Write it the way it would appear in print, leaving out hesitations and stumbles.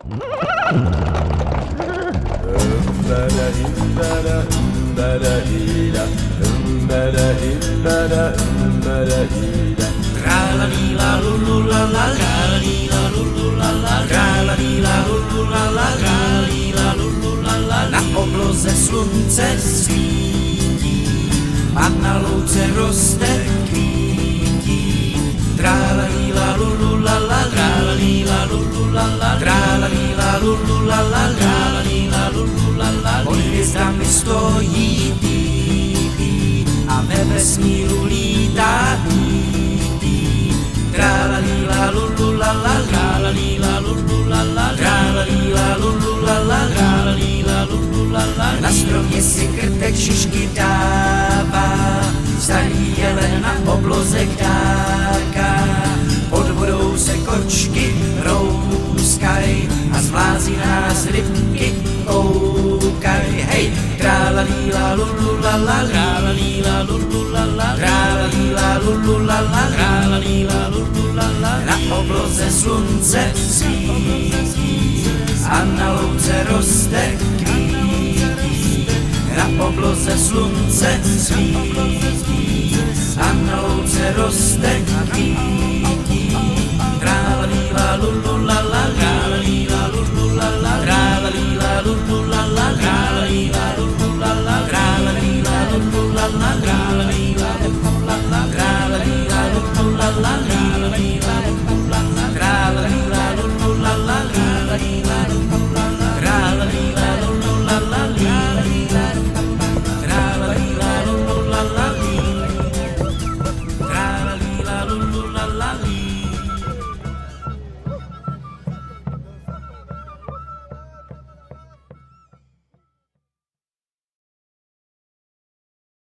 Na obloze slunce svítí a na louce roste kvítí. Trálalíla lululala, trálalíla lululala, trálalíla lululala, trálalíla lululala. Pod hvězdami stojí pípí a ve vesmíru lítá pípí. Trálalíla lululala, trálalíla lululala, trálalíla lululala, trálalíla lululala. Na stromě si krtek šišky dává, starý jelen na obloze kdáka. Pod vodou se kočky rouskaj a z mlází nás rybky koukaj. Hej, trálalíla lululala, trálalíla lululala, trálalíla lululala, trálalíla lululala. Na obloze slunce svítí a na louce roste kvítí. Na obloze slunce svítí a na louce roste kvítí. Trálalíla lululala,